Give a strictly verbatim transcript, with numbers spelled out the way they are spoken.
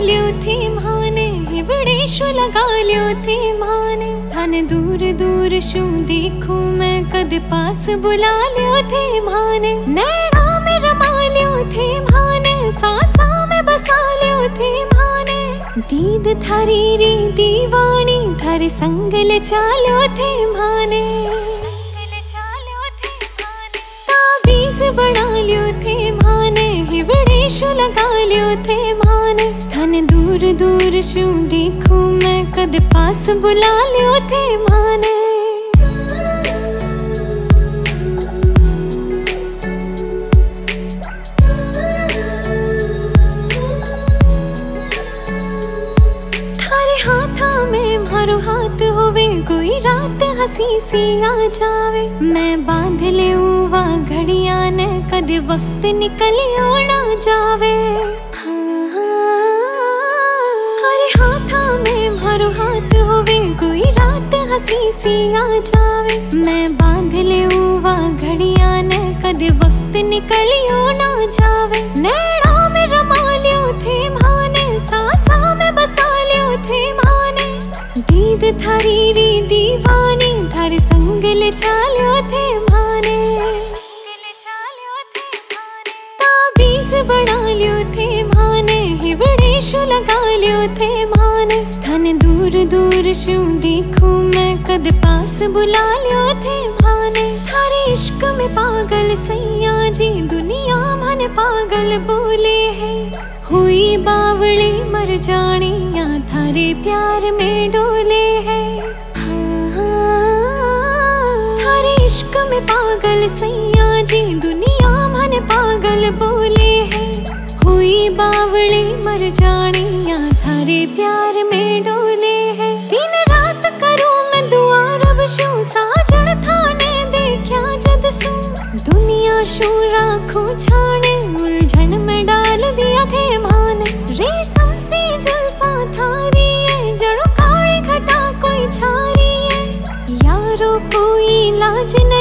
लियो थे माने हिवड़े शो लगा लियो थे माने थाने दूर दूर शू देखूं मैं कद पास बुला लियो थे माने नैना में रमा लियो थे माने सासा में बसा लियो थे माने दीद थारी री दीवानी थारे संग ले चालो थे माने ताबीज बना लियो थे माने हिवड़े शो लगा लियो थे माने थाने दूर दूर शू देखूं मैं कद पास बुला लियो थे माने थारे हाथा में मारो हाथ होवे कोई रात हसी सी आ जावे मैं बांध ले वा घड़िया ने कद वक्त निकलियो ना जावे थारे हाथा में मारो हाथ होवे कोई रात हसी सी आ जावे मैं बांध ले वा घड़िया ने कद वक्त निकलियो ना जावे नैना में रमा लियो थे माने सासा में बसा लियो थे माने दीद थारी री दीवानी थारे संग ले चालो थे माने ताबीज बना लियो थे माने हिवड़े शो लगा लियो थे माने थाने दूर दूर शू देखूं मैं कद पास बुला लियो थे माने थारे इश्क में पागल सैया जी दुनिया मन पागल बोले है हुई बावड़ी मर जानी या थारे प्यार में डोले है थारे इश्क में पागल सैया जी दुनिया मन पागल बोले है हुई बावड़ी मर जानी या थारे प्यार में डोले है दिन रात करूं मैं दुआ रब शू साजन थाने देखया जद सू दुनिया शू राखो छाने उलझन में डाल दिया थे मान रेशम सी जुल्फा थारी है जड़ो काली घटा कोई छारी है यारो कोई लाज